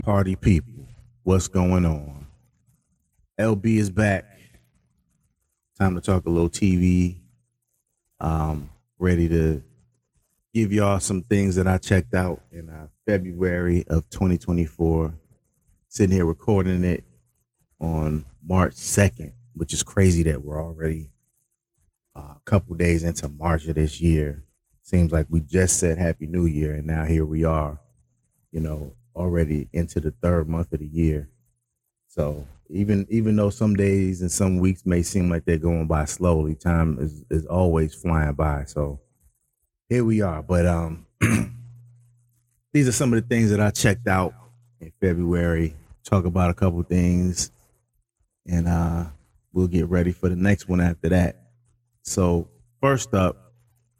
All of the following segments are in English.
Party people, what's going on? LB is back. Time to talk a little TV. Ready to give y'all some things that I checked out in February of 2024. Sitting here recording it on March 2nd, which is crazy that we're already a couple days into March of this year. Seems like we just said Happy New Year, and now here we are, already into the third month of the year. So even though some days and some weeks may seem like they're going by slowly, time is always flying by. So here we are. But these are some of the things that I checked out in February. Talk about a couple things, and we'll get ready for the next one after that. So first up,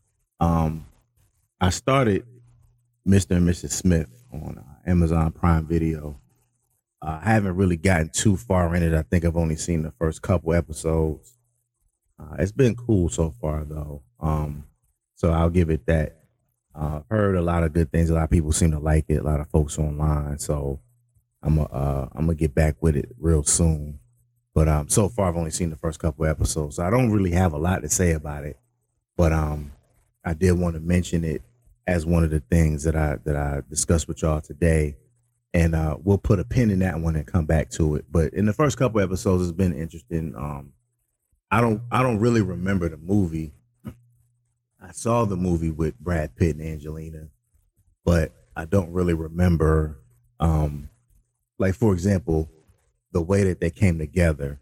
I started Mr. and Mrs. Smith on Amazon Prime Video. I haven't really gotten too far in it. I think I've only seen the first couple episodes. It's been cool so far, though. So I'll give it that. Heard a lot of good things. A lot of people seem to like it. A lot of folks online. So I'm gonna get back with it real soon. But so far I've only seen the first couple episodes. So I don't really have a lot to say about it. But I did want to mention it as one of the things that I discussed with y'all today. And we'll put a pin in that one and come back to it. But in the first couple episodes, it's been interesting. I don't really remember the movie. I saw the movie with Brad Pitt and Angelina, but I don't really remember. Like for example, the way that they came together.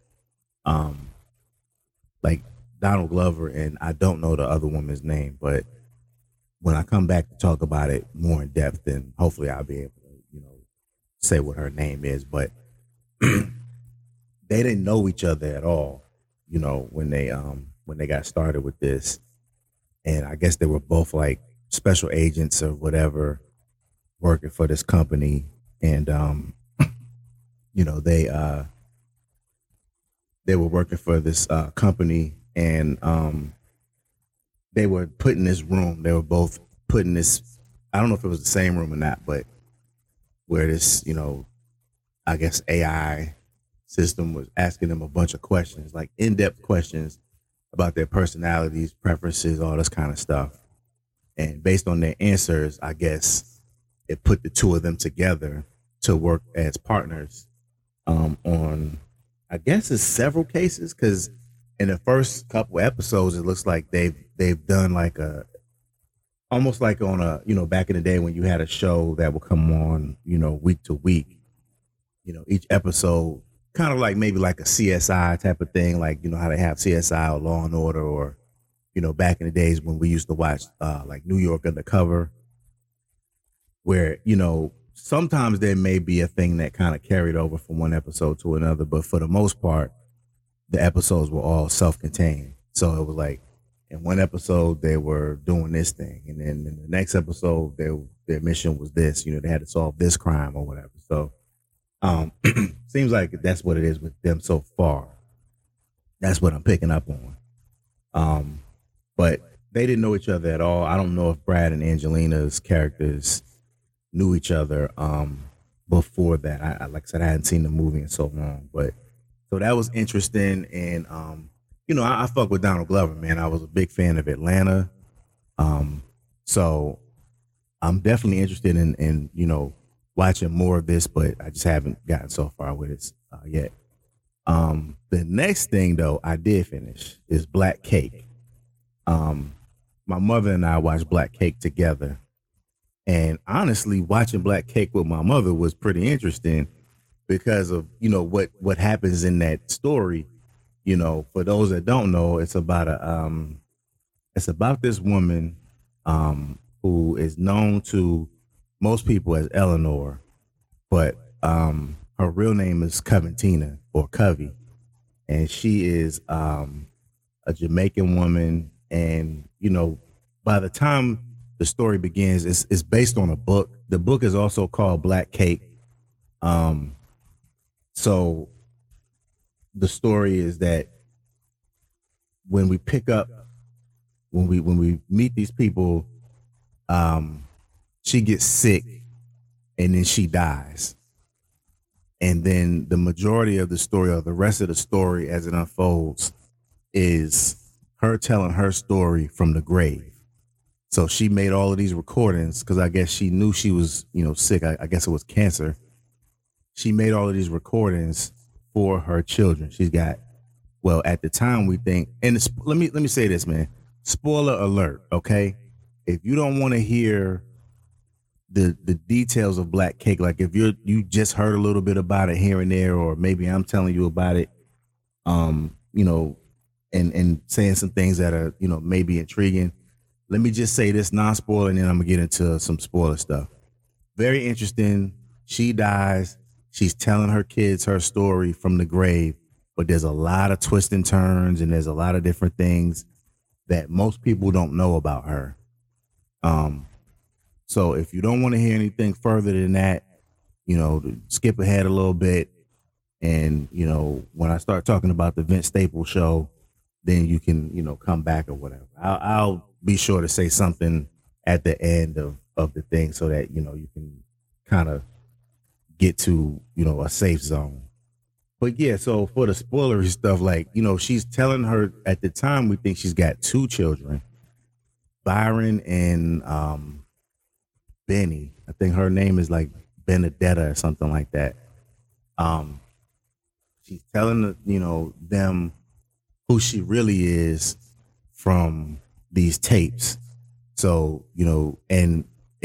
Like Donald Glover and I don't know the other woman's name, but when I come back to talk about it more in depth, then hopefully I'll be able to, say what her name is. But they didn't know each other at all, when they got started with this. And I guess they were both like special agents or whatever working for this company. And they were working for this company, and they were put in this room. They were both put in this, I don't know if it was the same room or not, but where this, I guess AI system was asking them a bunch of questions, like in-depth questions about their personalities, preferences, all this kind of stuff. And based on their answers, I guess it put the two of them together to work as partners on, I guess it's several cases, because in the first couple episodes, it looks like they've done like almost like on a, back in the day when you had a show that would come on, week to week, each episode kind of like maybe like a CSI type of thing, like, how they have CSI or Law and Order, or, back in the days when we used to watch like New York Undercover, where, sometimes there may be a thing that kind of carried over from one episode to another, but for the most part, the episodes were all self-contained. So it was like in one episode they were doing this thing, and then in the next episode their mission was this. They had to solve this crime or whatever. So seems like that's what it is with them so far. That's what I'm picking up on. But they didn't know each other at all. I don't know if Brad and Angelina's characters knew each other before that. I like I said, I hadn't seen the movie in so long, but so that was interesting. And I fuck with Donald Glover, man. I was a big fan of Atlanta. So I'm definitely interested in watching more of this, but I just haven't gotten so far with it yet. The next thing though I did finish is Black Cake. My mother and I watched Black Cake together. And honestly, watching Black Cake with my mother was pretty interesting because of, what happens in that story. For those that don't know, it's about this woman who is known to most people as Eleanor, but her real name is Coventina, or Covey. And she is a Jamaican woman. And, by the time the story begins, it's based on a book. The book is also called Black Cake. So the story is that when we meet these people, she gets sick and then she dies. And then the majority of the story, or the rest of the story as it unfolds, is her telling her story from the grave. So she made all of these recordings because I guess she knew she was, sick. I guess it was cancer. She made all of these recordings for her children. She's got, well, at the time we think, and let me say this, man. Spoiler alert, okay? If you don't want to hear the details of Black Cake, like if you just heard a little bit about it here and there, or maybe I'm telling you about it, and saying some things that are, maybe intriguing. Let me just say this non-spoiler, and then I'm gonna get into some spoiler stuff. Very interesting. She dies. She's telling her kids her story from the grave, but there's a lot of twists and turns, and there's a lot of different things that most people don't know about her. So if you don't want to hear anything further than that, skip ahead a little bit. And, when I start talking about the Vince Staples show, then you can, come back or whatever. I'll be sure to say something at the end of the thing so that, you can kind of get to, a safe zone. But yeah, so for the spoilery stuff, like, she's telling her, at the time, we think she's got 2 children, Byron and Benny. I think her name is like Benedetta or something like that. She's telling, them who she really is from these tapes. So, and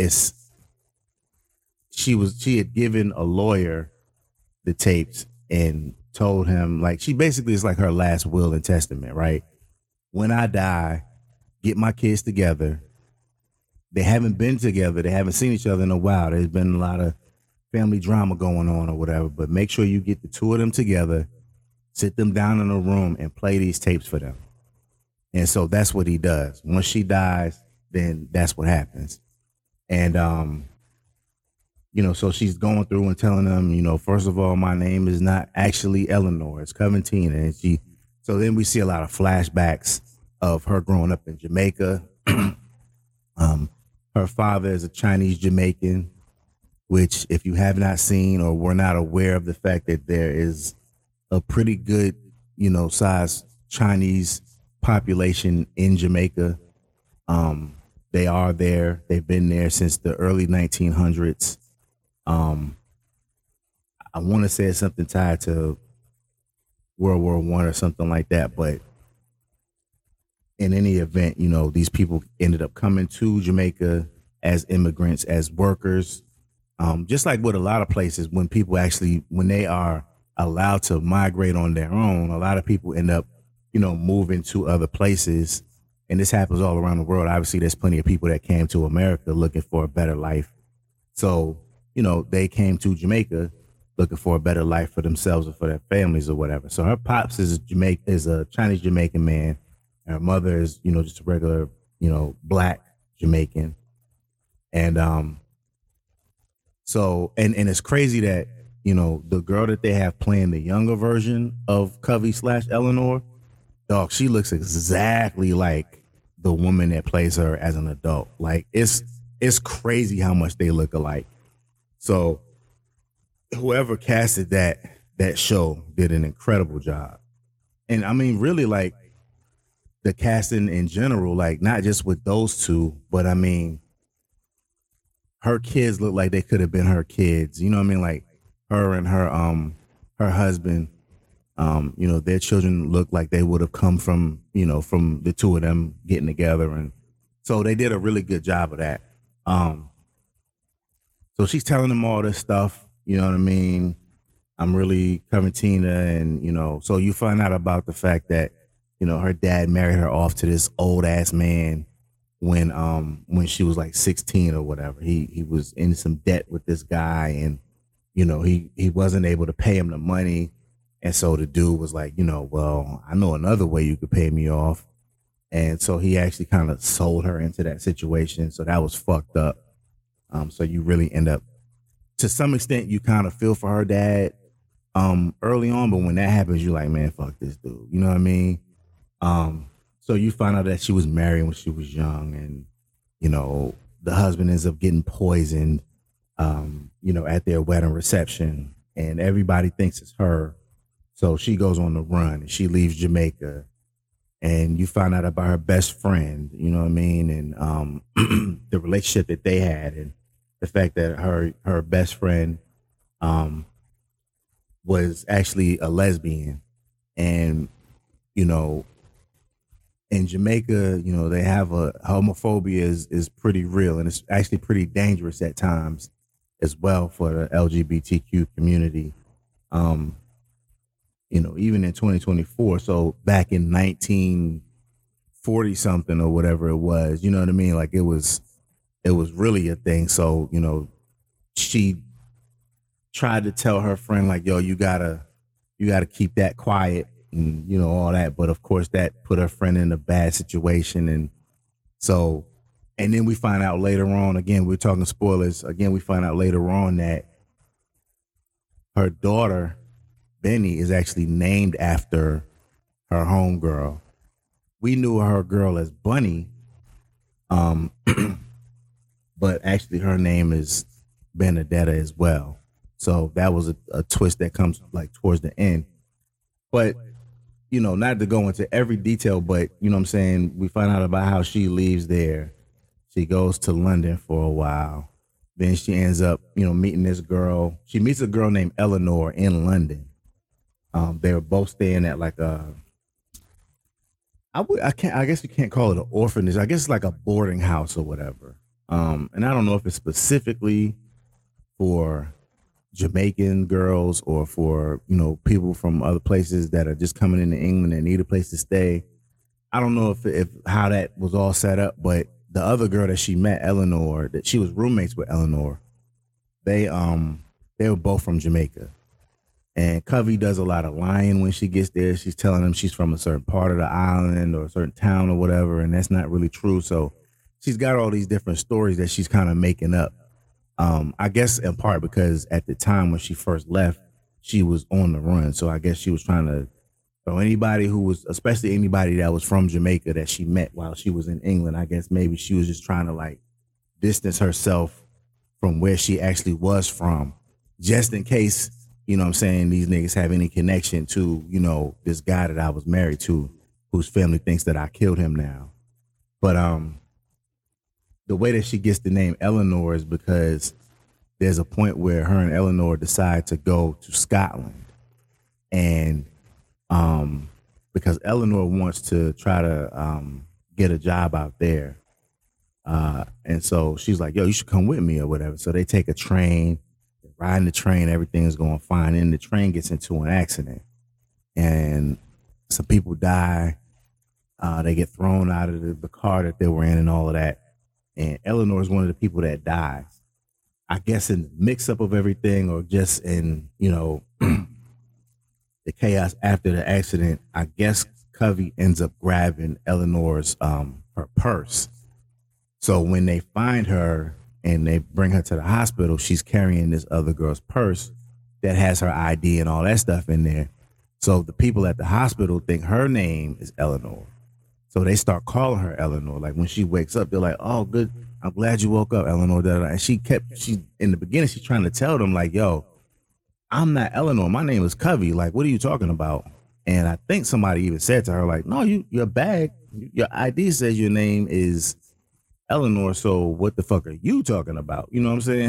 she had given a lawyer the tapes and told him, like, she basically is like her last will and testament, right? When I die, get my kids together. They haven't been together. They haven't seen each other in a while. There's been a lot of family drama going on or whatever, but make sure you get the 2 of them together, sit them down in a room and play these tapes for them. And so that's what he does. Once she dies, then that's what happens. And, so she's going through and telling them, first of all, my name is not actually Eleanor, it's Coventina. And so then we see a lot of flashbacks of her growing up in Jamaica. Her father is a Chinese Jamaican, which if you have not seen or were not aware of the fact that there is a pretty good, size Chinese population in Jamaica. They are there. They've been there since the early 1900s. I want to say it's something tied to World War I or something like that. But in any event, these people ended up coming to Jamaica as immigrants, as workers. Just like with a lot of places, when they are allowed to migrate on their own, a lot of people end up, moving to other places. And this happens all around the world. Obviously, there's plenty of people that came to America looking for a better life. So, they came to Jamaica looking for a better life for themselves or for their families or whatever. So her pops is a Chinese Jamaican man. Her mother is, just a regular, Black Jamaican. And so it's crazy that, the girl that they have playing the younger version of Covey / Eleanor, dog, she looks exactly like the woman that plays her as an adult. Like it's crazy how much they look alike. So whoever casted that show did an incredible job. And I mean, really, like, the casting in general, like, not just with those 2, but I mean, her kids look like they could have been her kids. You know what I mean? Like her and her husband, their children look like they would have come from, from the 2 of them getting together. And so they did a really good job of that. So she's telling them all this stuff, you know what I mean? I'm really Coventina. And, so you find out about the fact that, her dad married her off to this old ass man when she was like 16 or whatever. He was in some debt with this guy, and, he wasn't able to pay him the money. And so the dude was like, well, I know another way you could pay me off. And so he actually kind of sold her into that situation. So that was fucked up. So you really end up, to some extent, you kind of feel for her dad early on. But when that happens, you're like, man, fuck this dude. You know what I mean? So you find out that she was married when she was young, and, the husband ends up getting poisoned, at their wedding reception. and everybody thinks it's her. So she goes on the run and she leaves Jamaica, and you find out about her best friend, you know what I mean? And the relationship that they had, and the fact that her best friend um, was actually a lesbian. And, you know, in Jamaica, you know, they have a homophobia is pretty real, and it's actually pretty dangerous at times as well for the LGBTQ community. Um, you know, even in 2024. So back in 1940 something or whatever it was, you know what I mean? Like it was really a thing. So, you know, she tried to tell her friend like, yo, you gotta keep that quiet and, you know, all that. But of course that put her friend in a bad situation. And so, and then we find out later on, again, we're talking spoilers. Again, we find out later on that her daughter, Benny, is actually named after her homegirl. We knew her girl as Bunny, um, but actually her name is Benedetta as well. So that was a twist that comes like towards the end. But you know, not to go into every detail, but you know what I'm saying, we find out about how she leaves there. She goes to London for a while. Then she ends up, you know, meeting this girl. She meets a girl named Eleanor in London. They were both staying at like I can't, I guess you can't call it an orphanage. I guess it's like a boarding house or whatever. And I don't know if it's specifically for Jamaican girls or for, you know, people from other places that are just coming into England and need a place to stay. I don't know if how that was all set up, but the other girl that she met, Eleanor, that she was roommates with Eleanor, they they were both from Jamaica. And Covey does a lot of lying when she gets there. She's telling them she's from a certain part of the island or a certain town or whatever, and that's not really true. So she's got all these different stories that she's kind of making up. I guess in part because at the time when she first left, she was on the run. So I guess she was trying to throw anybody who was, especially anybody that was from Jamaica that she met while she was in England. I guess maybe she was just trying to like distance herself from where she actually was from, just in case, you know what I'm saying, these niggas have any connection to, you know, this guy that I was married to, whose family thinks that I killed him now. But the way that she gets the name Eleanor is because there's a point where her and Eleanor decide to go to Scotland. And because Eleanor wants to try to get a job out there. And so she's like, yo, you should come with me or whatever. So they take a train, riding the train, everything is going fine. And the train gets into an accident and some people die. They get thrown out of the car that they were in and all of that. And Eleanor is one of the people that dies. I guess in the mix up of everything, or just in, you know, the chaos after the accident, I guess Covey ends up grabbing Eleanor's her purse. So when they find her and they bring her to the hospital, she's carrying this other girl's purse that has her ID and all that stuff in there. So the people at the hospital think her name is Eleanor. So they start calling her Eleanor. Like when she wakes up, they're like, oh, good. I'm glad you woke up, Eleanor. And she in the beginning, she's trying to tell them like, yo, I'm not Eleanor. My name is Covey. Like, what are you talking about? And I think somebody even said to her, like, no, your bag, your ID says your name is Eleanor. So what the fuck are you talking about? You know what I'm saying?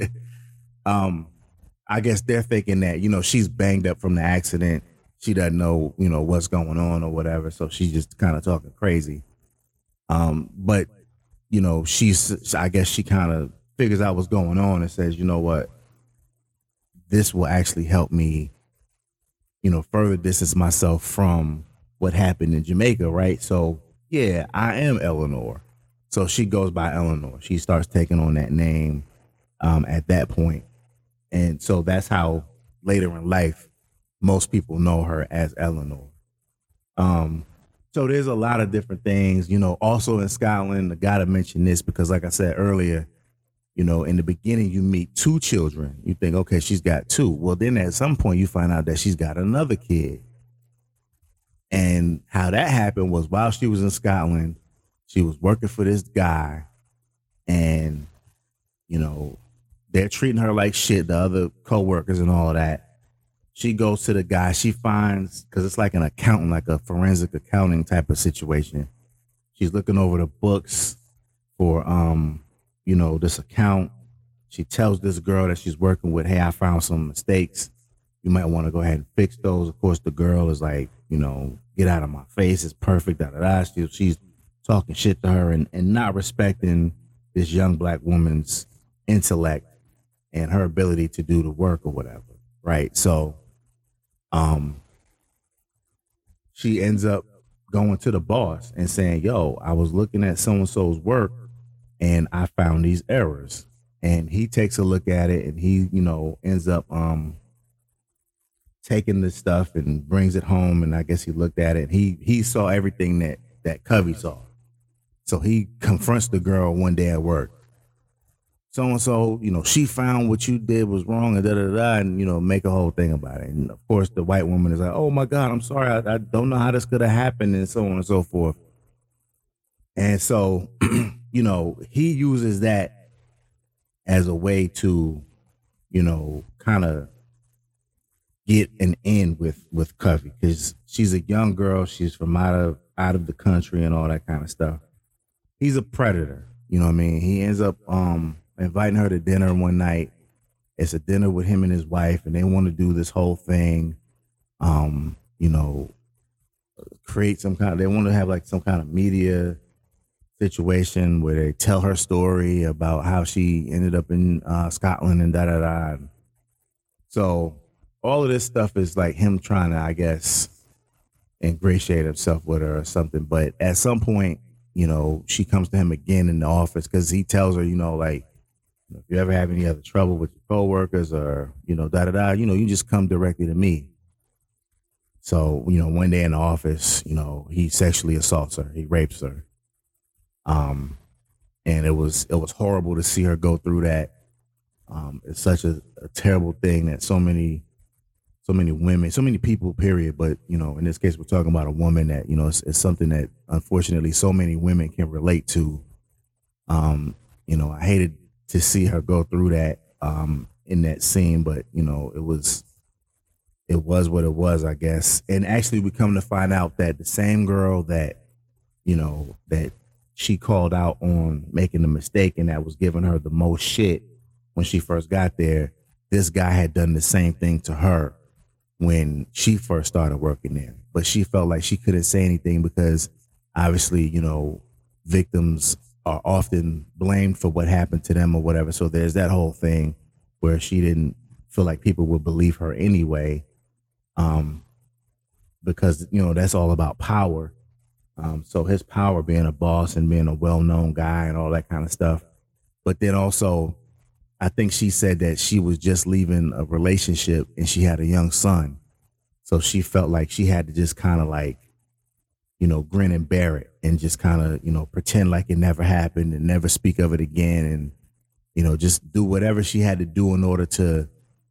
I guess they're thinking that, you know, she's banged up from the accident. She doesn't know, you know, what's going on or whatever. So she's just kind of talking crazy. But, you know, I guess she kind of figures out what's going on and says, you know what, this will actually help me, you know, further distance myself from what happened in Jamaica, right? So, yeah, I am Eleanor. So she goes by Eleanor. She starts taking on that name at that point. And so that's how later in life, most people know her as Eleanor. So there's a lot of different things, you know, also in Scotland. I got to mention this because like I said earlier, you know, in the beginning, you meet two children. You think, okay, she's got two. Well, then at some point you find out that she's got another kid. And how that happened was while she was in Scotland, she was working for this guy. And, you know, they're treating her like shit, the other coworkers and all of that. She goes to the guy. She finds, because it's like an accountant, like a forensic accounting type of situation. She's looking over the books for this account. She tells this girl that she's working with, hey, I found some mistakes. You might want to go ahead and fix those. Of course, the girl is like, get out of my face. It's perfect. Da, da, da. She's talking shit to her and not respecting this young black woman's intellect and her ability to do the work or whatever. Right. So she ends up going to the boss and saying, yo, I was looking at so-and-so's work and I found these errors. And he takes a look at it and he, ends up taking this stuff and brings it home. And I guess he looked at it and he saw everything that Covey saw. So he confronts the girl one day at work. So-and-so, she found what you did was wrong and da-da-da, and, make a whole thing about it. And, of course, the white woman is like, oh, my God, I'm sorry. I don't know how this could have happened and so on and so forth. And so, he uses that as a way to, kind of get an end with Covey, because she's a young girl. She's from out of the country and all that kind of stuff. He's a predator. You know what I mean? He ends up inviting her to dinner one night. It's a dinner with him and his wife, and they want to do this whole thing. Create they want to have like some kind of media situation where they tell her story about how she ended up in Scotland and da-da-da. So all of this stuff is like him trying to, I guess, ingratiate himself with her or something. But at some point, she comes to him again in the office because he tells her, like, if you ever have any other trouble with your coworkers or, da-da-da, you just come directly to me. So, one day in the office, he sexually assaults her. He rapes her. And it was horrible to see her go through that. It's such a terrible thing that so many women, so many people, period. But, in this case, we're talking about a woman that, it's something that unfortunately so many women can relate to. I hated to see her go through that in that scene, but, it was what it was, I guess. And actually we come to find out that the same girl that she called out on making a mistake and that was giving her the most shit when she first got there, this guy had done the same thing to her when she first started working there. But she felt like she couldn't say anything because obviously, victims are often blamed for what happened to them or whatever. So there's that whole thing where she didn't feel like people would believe her anyway, because, that's all about power. So his power being a boss and being a well-known guy and all that kind of stuff. But then also, I think she said that she was just leaving a relationship and she had a young son. So she felt like she had to just kind of like, grin and bear it and just kind of, pretend like it never happened and never speak of it again. And, just do whatever she had to do in order to,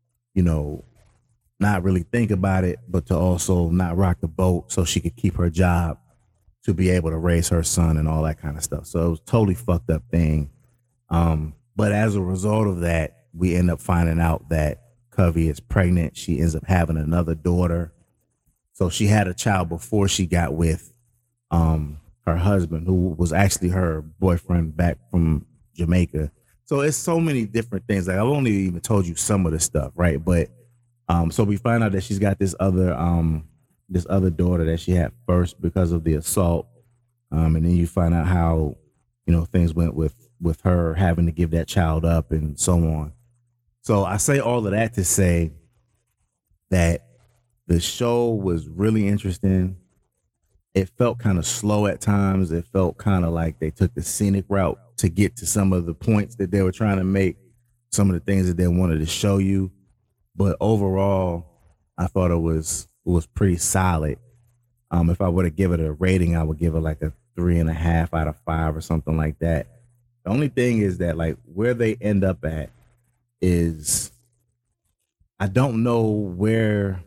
not really think about it, but to also not rock the boat so she could keep her job to be able to raise her son and all that kind of stuff. So it was a totally fucked up thing. But as a result of that, we end up finding out that Covey is pregnant. She ends up having another daughter. So she had a child before she got with her husband, who was actually her boyfriend back from Jamaica. So it's so many different things. Like I've only even told you some of the stuff, right? But so we find out that she's got this other daughter that she had first because of the assault. And then you find out how, things went with her having to give that child up and so on. So I say all of that to say that the show was really interesting. It felt kind of slow at times. It felt kind of like they took the scenic route to get to some of the points that they were trying to make, some of the things that they wanted to show you. But overall, I thought it was pretty solid. If I were to give it a rating, I would give it like a 3.5 out of 5 or something like that. The only thing is that like where they end up at is I don't know where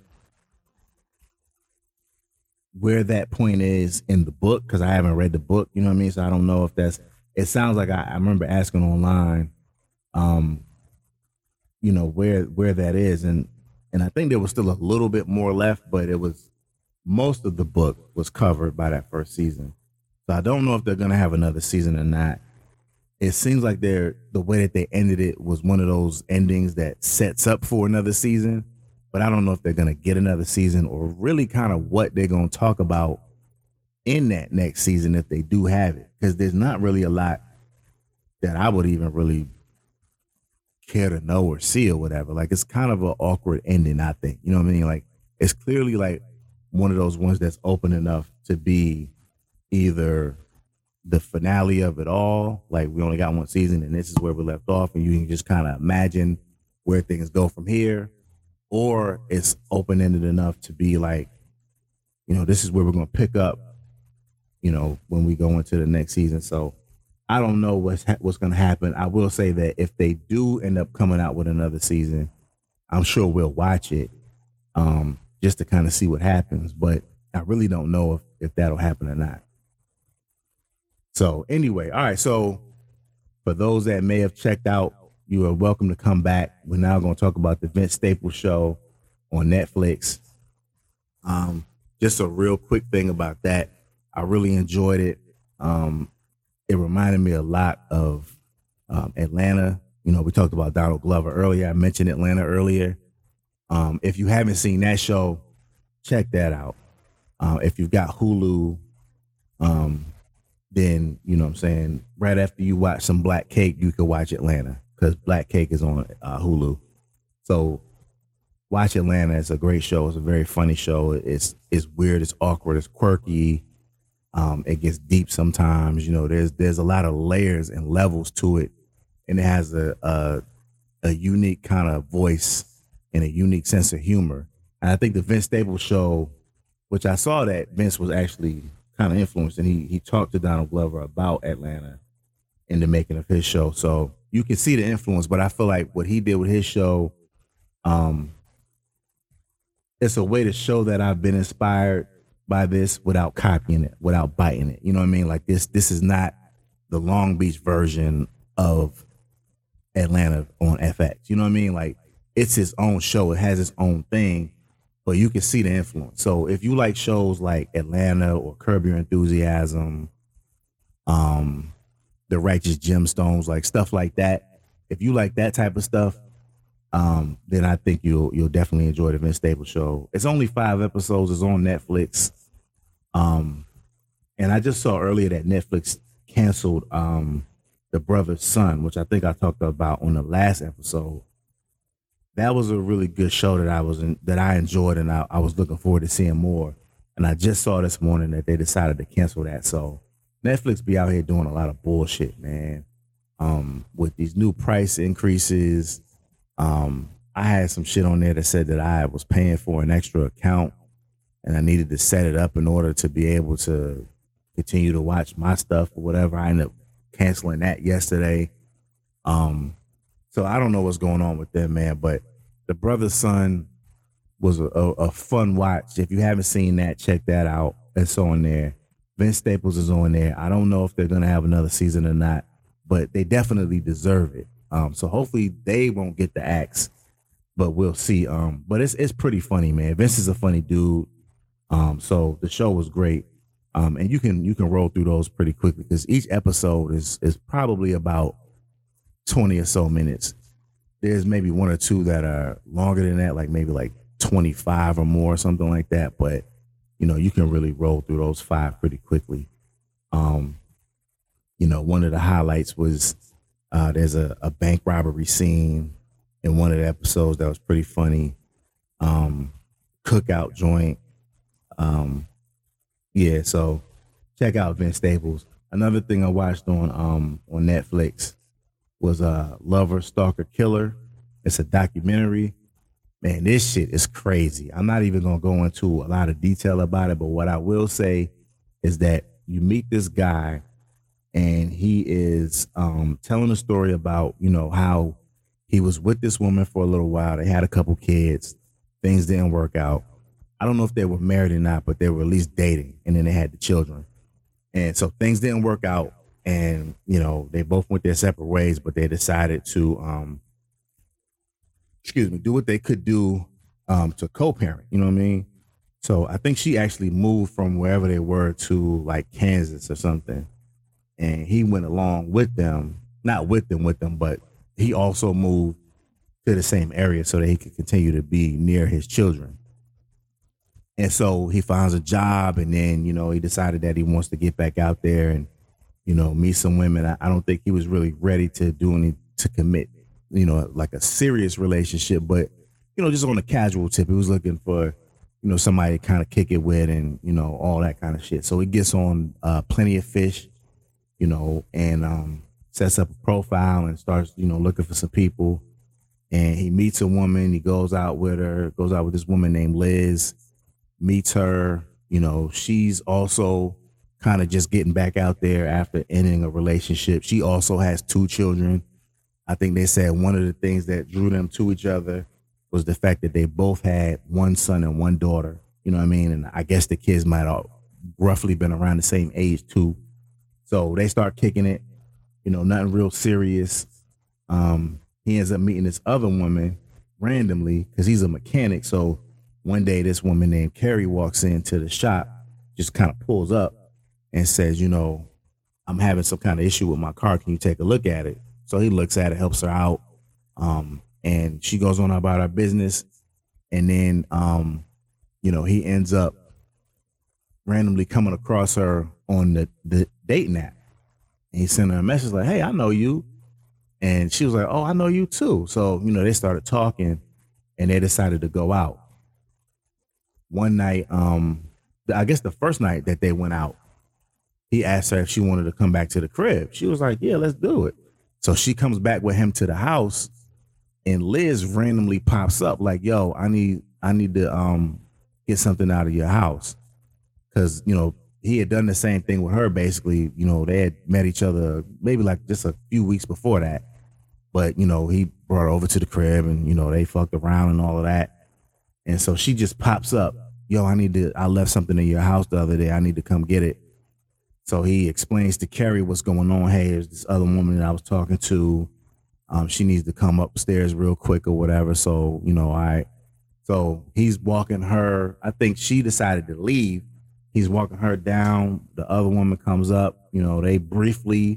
that point is in the book because I haven't read the book, you know what I mean? So I don't know if it sounds like I remember asking online where that is, and I think there was still a little bit more left, but it was most of the book was covered by that first season. So I don't know if they're gonna have another season or not. It seems like the way that they ended it was one of those endings that sets up for another season, but I don't know if they're gonna get another season or really kind of what they're gonna talk about in that next season if they do have it, because there's not really a lot that I would even really care to know or see or whatever. Like it's kind of an awkward ending, I think. You know what I mean? Like it's clearly like one of those ones that's open enough to be either the finale of it all, like we only got one season and this is where we left off, and you can just kind of imagine where things go from here, or it's open ended enough to be like, this is where we're gonna pick up, when we go into the next season. So I don't know what's gonna happen. I will say that if they do end up coming out with another season, I'm sure we'll watch it, just to kind of see what happens. But I really don't know if that'll happen or not. So anyway, all right. So for those that may have checked out, you are welcome to come back. We're now going to talk about the Vince Staples show on Netflix. Just a real quick thing about that. I really enjoyed it. It reminded me a lot of Atlanta. We talked about Donald Glover earlier. I mentioned Atlanta earlier. If you haven't seen that show, check that out. If you've got Hulu, then, what I'm saying, right after you watch some Black Cake, you can watch Atlanta, because Black Cake is on Hulu. So watch Atlanta. It's a great show. It's a very funny show. It's weird. It's awkward. It's quirky. It gets deep sometimes. There's a lot of layers and levels to it, and it has a unique kind of voice and a unique sense of humor. And I think the Vince Staples show, which I saw that Vince was actually kind of influenced, and he talked to Donald Glover about Atlanta in the making of his show. So you can see the influence, but I feel like what he did with his show, it's a way to show that I've been inspired by this without copying it, without biting it. You know what I mean? Like this is not the Long Beach version of Atlanta on FX. You know what I mean? Like it's his own show. It has its own thing, but you can see the influence. So if you like shows like Atlanta or Curb Your Enthusiasm, The Righteous Gemstones, like stuff like that, if you like that type of stuff, then I think you'll definitely enjoy the Vince Staples show. It's only 5 episodes. It's on Netflix. And I just saw earlier that Netflix canceled The Brother's Son, which I think I talked about on the last episode. That was a really good show that I enjoyed, and I was looking forward to seeing more. And I just saw this morning that they decided to cancel that. So Netflix be out here doing a lot of bullshit, man. With these new price increases, I had some shit on there that said that I was paying for an extra account, and I needed to set it up in order to be able to continue to watch my stuff or whatever. I ended up canceling that yesterday. So I don't know what's going on with them, man, but The Brother's Son was a fun watch. If you haven't seen that, check that out. It's on there. Vince Staples is on there. I don't know if they're going to have another season or not, but they definitely deserve it. So hopefully they won't get the axe, but we'll see. But it's pretty funny, man. Vince is a funny dude. So the show was great. And you can roll through those pretty quickly, because each episode is probably about 20 or so minutes. There's maybe 1 or 2 that are longer than that, like maybe like 25 or more, something like that. But you can really roll through those 5 pretty quickly. One of the highlights was there's a bank robbery scene in one of the episodes that was pretty funny. Cookout joint. Yeah, so check out Vince Staples. Another thing I watched on Netflix was Lover, Stalker, Killer. It's a documentary. Man, this shit is crazy. I'm not even going to go into a lot of detail about it, but what I will say is that you meet this guy, and he is telling a story about, how he was with this woman for a little while. They had a couple kids. Things didn't work out. I don't know if they were married or not, but they were at least dating, and then they had the children. And so things didn't work out, and, they both went their separate ways, but they decided to excuse me, do what they could do to co-parent. You know what I mean? So I think she actually moved from wherever they were to like Kansas or something, and he went along with them, not with them, but he also moved to the same area so that he could continue to be near his children. And so he finds a job, and then he decided that he wants to get back out there and meet some women. I don't think he was really ready to do any to commit, like a serious relationship, but just on a casual tip, he was looking for somebody to kind of kick it with and all that kind of shit. So he gets on Plenty of Fish, and sets up a profile and starts looking for some people. And he meets a woman. He goes out with her. Goes out with this woman named Liz. Meets her. She's also kind of just getting back out there after ending a relationship. She also has 2 children. I think they said one of the things that drew them to each other was the fact that they both had 1 son and 1 daughter. You know what I mean? And I guess the kids might have roughly been around the same age too. So they start kicking it. Nothing real serious. He ends up meeting this other woman randomly because he's a mechanic. So one day this woman named Carrie walks into the shop, just kind of pulls up and says, I'm having some kind of issue with my car. Can you take a look at it? So he looks at it, helps her out. And she goes on about her business. And then, he ends up randomly coming across her on the dating app. And he sent her a message like, hey, I know you. And she was like, oh, I know you too. So, they started talking and they decided to go out. One night, I guess the first night that they went out, he asked her if she wanted to come back to the crib. She was like, yeah, let's do it. So she comes back with him to the house, and Liz randomly pops up like, yo, I need to get something out of your house. Cause, he had done the same thing with her basically. They had met each other maybe like just a few weeks before that. But, he brought her over to the crib and, they fucked around and all of that. And so she just pops up, yo, I left something in your house the other day. I need to come get it. So he explains to Carrie what's going on. Hey, there's this other woman that I was talking to. She needs to come upstairs real quick or whatever. So, so he's walking her. I think she decided to leave. He's walking her down. The other woman comes up. They briefly,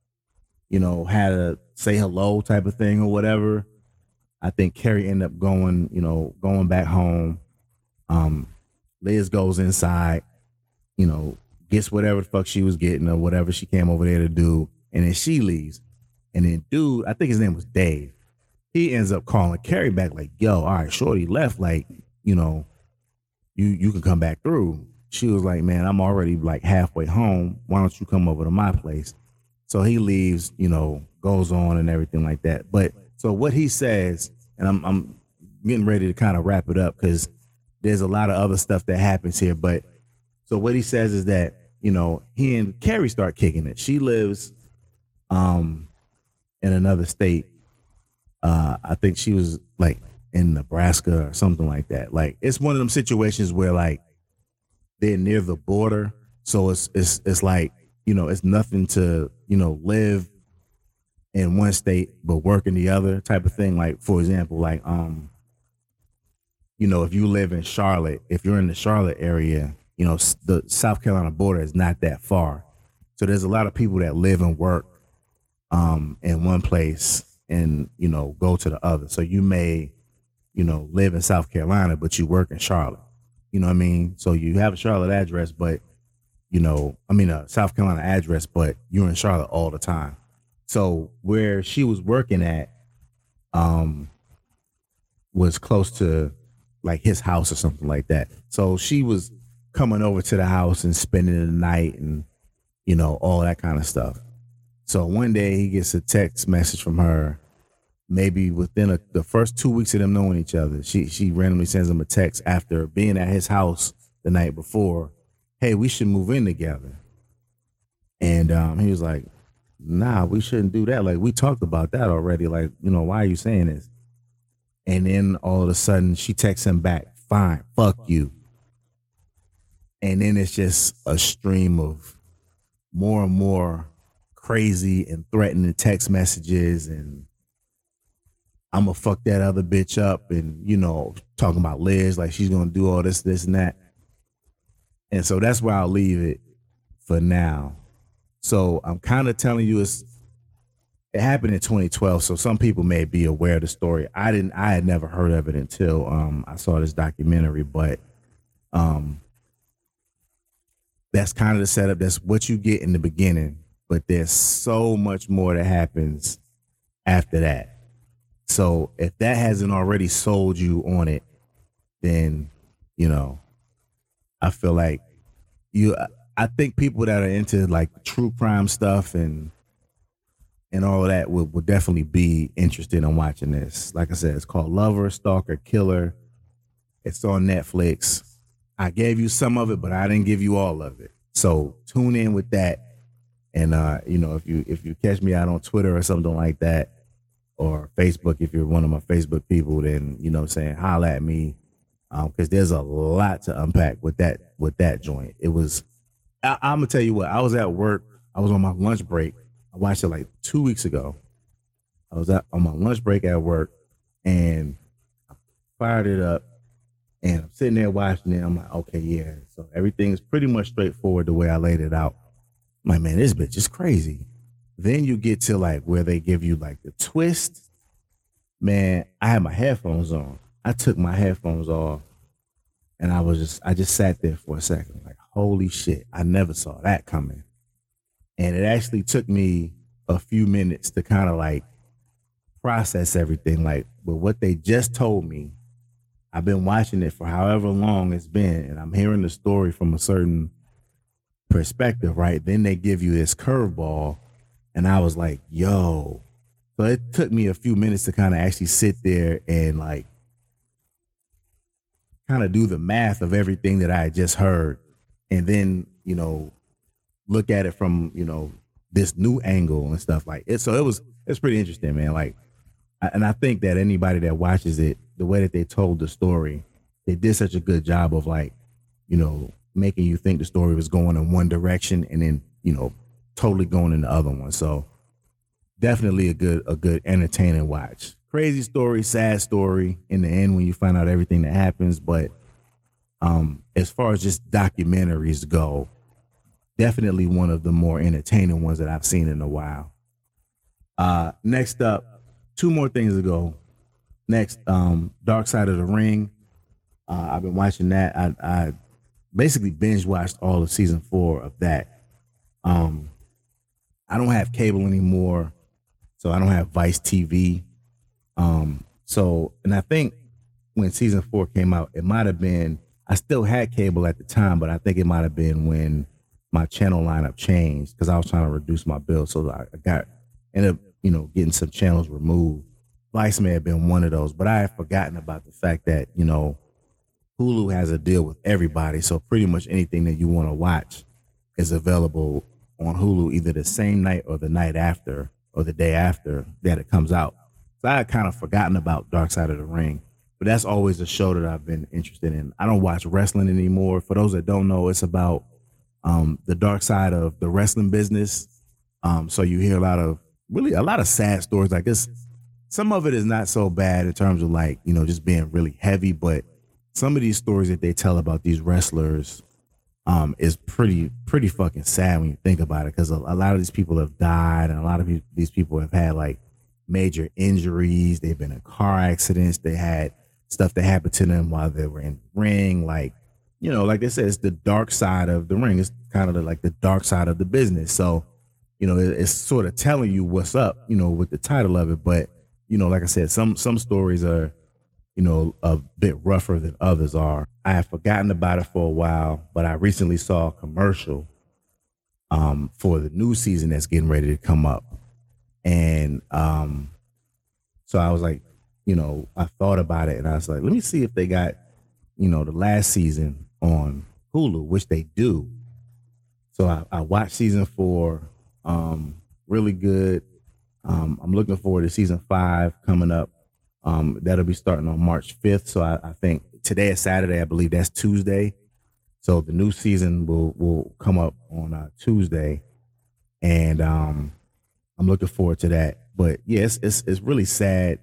had a say hello type of thing or whatever. I think Carrie ended up going back home. Liz goes inside, gets whatever the fuck she was getting or whatever she came over there to do. And then she leaves. And then dude, I think his name was Dave. He ends up calling Carrie back like, yo, all right, shorty left. Like, you can come back through. She was like, man, I'm already like halfway home. Why don't you come over to my place? So he leaves, goes on and everything like that. But so what he says, and I'm getting ready to kind of wrap it up because there's a lot of other stuff that happens here. But so what he says is that, he and Carrie start kicking it. She lives in another state. I think she was like in Nebraska or something like that. Like it's one of them situations where like they're near the border. So it's like, it's nothing to, live in one state but work in the other type of thing. Like, for example, like, if you live in Charlotte, if you're in the Charlotte area, the South Carolina border is not that far. So there's a lot of people that live and work in one place and, go to the other. So you may, live in South Carolina, but you work in Charlotte. You know what I mean? So you have a Charlotte address, but, a South Carolina address, but you're in Charlotte all the time. So where she was working at was close to like his house or something like that. So she was coming over to the house and spending the night and, all that kind of stuff. So one day he gets a text message from her, maybe within the first 2 weeks of them knowing each other. She randomly sends him a text after being at his house the night before. Hey, we should move in together. And he was like, nah, we shouldn't do that. Like, we talked about that already. Like, why are you saying this? And then all of a sudden she texts him back, fine, fuck you. And then it's just a stream of more and more crazy and threatening text messages and I'm gonna fuck that other bitch up, and talking about Liz like she's gonna do all this, and that. And so that's where I'll leave it for now. So I'm kind of telling you it happened in 2012. So some people may be aware of the story. I had never heard of it until I saw this documentary, but that's kind of the setup. That's what you get in the beginning, but there's so much more that happens after that. So if that hasn't already sold you on it, then, I feel like I think people that are into like true crime stuff and all of that will definitely be interested in watching this. Like I said, it's called Lover, Stalker, Killer. It's on Netflix. I gave you some of it, but I didn't give you all of it. So tune in with that. And if you catch me out on Twitter or something like that, or Facebook, if you're one of my Facebook people, then holla at me. Because there's a lot to unpack with that joint. It was I'm gonna tell you what, I was at work, I was on my lunch break. I watched it like 2 weeks ago. I was on my lunch break at work and I fired it up and I'm sitting there watching it. I'm like, okay, yeah. So everything's pretty much straightforward the way I laid it out. I'm like, man, this bitch is crazy. Then you get to like where they give you like the twist. Man, I had my headphones on. I took my headphones off and I just sat there for a second. Like, holy shit, I never saw that coming. And it actually took me a few minutes to kind of like process everything. Like, with what they just told me, I've been watching it for however long it's been, and I'm hearing the story from a certain perspective, right? Then they give you this curveball, and I was like, yo. So it took me a few minutes to kind of actually sit there and like kind of do the math of everything that I had just heard. And then, look at it from, this new angle and stuff like it. So it's pretty interesting, man. Like, and I think that anybody that watches it, the way that they told the story, they did such a good job of like, making you think the story was going in one direction and then, totally going in the other one. So definitely a good entertaining watch. Crazy story, sad story in the end when you find out everything that happens. But as far as just documentaries go, definitely one of the more entertaining ones that I've seen in a while. Next up, two more things to go. Next, Dark Side of the Ring. I've been watching that. I basically binge watched all of season 4 of that. I don't have cable anymore, so I don't have Vice TV. And I think when season 4 came out, it might have been, I still had cable at the time, but I think it might have been when my channel lineup changed because I was trying to reduce my bill. So I ended up, getting some channels removed. Vice may have been one of those, but I had forgotten about the fact that, Hulu has a deal with everybody. So pretty much anything that you want to watch is available on Hulu either the same night or the night after or the day after that it comes out. So I had kind of forgotten about Dark Side of the Ring, but that's always a show that I've been interested in. I don't watch wrestling anymore. For those that don't know, it's about the dark side of the wrestling business. So you hear a lot of sad stories like this. Some of it is not so bad in terms of like, just being really heavy, but some of these stories that they tell about these wrestlers is pretty fucking sad when you think about it, because a lot of these people have died and a lot of these people have had like major injuries. They've been in car accidents. They had stuff that happened to them while they were in the ring. Like, like they said, it's the dark side of the ring. It's kind of like the dark side of the business. So, it's sort of telling you what's up, with the title of it. But, like I said, some stories are, a bit rougher than others are. I have forgotten about it for a while, but I recently saw a commercial for the new season that's getting ready to come up. And so I was like, I thought about it and I was like, let me see if they got, the last season on Hulu, which they do. So I watched season 4, really good. I'm looking forward to season 5 coming up. That'll be starting on March 5th. So I think today is Saturday. I believe that's Tuesday. So the new season will come up on Tuesday. And I'm looking forward to that. But yes, it's really sad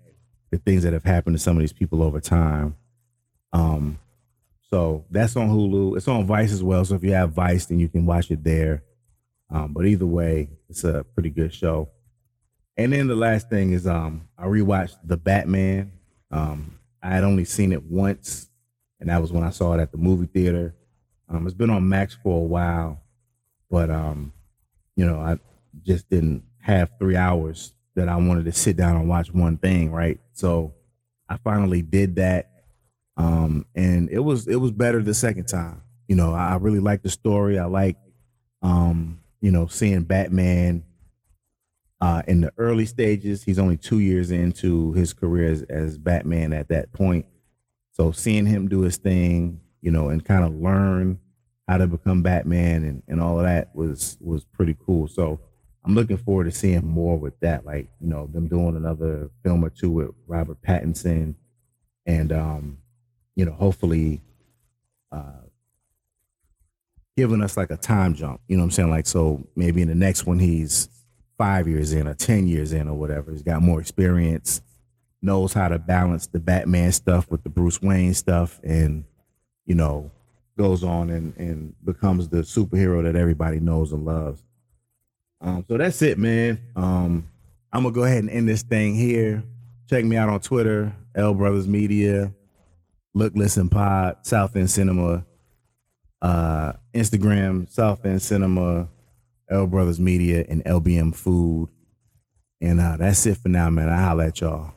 the things that have happened to some of these people over time. Um, so that's on Hulu. It's on Vice as well. So if you have Vice, then you can watch it there. But either way, it's a pretty good show. And then the last thing is I rewatched The Batman. I had only seen it once, and that was when I saw it at the movie theater. It's been on Max for a while, but I just didn't have 3 hours that I wanted to sit down and watch one thing, right? So I finally did that. And it was better the second time. I really like the story. I like seeing Batman in the early stages. He's only 2 years into his career as Batman at that point. So seeing him do his thing, and kind of learn how to become Batman and all of that was pretty cool. So I'm looking forward to seeing more with that. Like, them doing another film or two with Robert Pattinson and hopefully uh giving us like a time jump. You know what I'm saying? Like, so maybe in the next one he's 5 years in or 10 years in or whatever. He's got more experience, knows how to balance the Batman stuff with the Bruce Wayne stuff, and you know, goes on and becomes the superhero that everybody knows and loves. So that's it, man. I'm gonna go ahead and end this thing here. Check me out on Twitter, L Brothers Media, Look Listen Pod, South End Cinema, Instagram, South End Cinema, L Brothers Media, and LBM Food. And that's it for now, man. I'll holla at y'all.